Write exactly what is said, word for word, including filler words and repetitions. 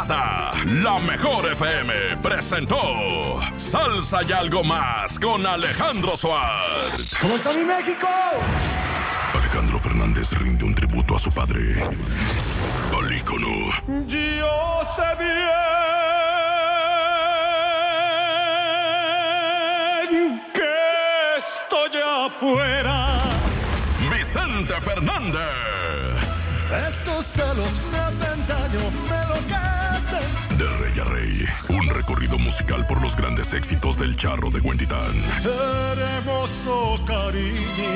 presenta La Mejor F M. Presentó Salsa y Algo Más con Alejandro Suárez. ¿Cómo está mi México? Alejandro Fernández rinde un tributo a su padre, al ícono. Yo sé bien que estoy afuera. Vicente Fernández. Estos celos me hacen daño, me enloquecen. De rey a rey, un recorrido musical por los grandes éxitos del Charro de Huentitán. Hermoso cariño,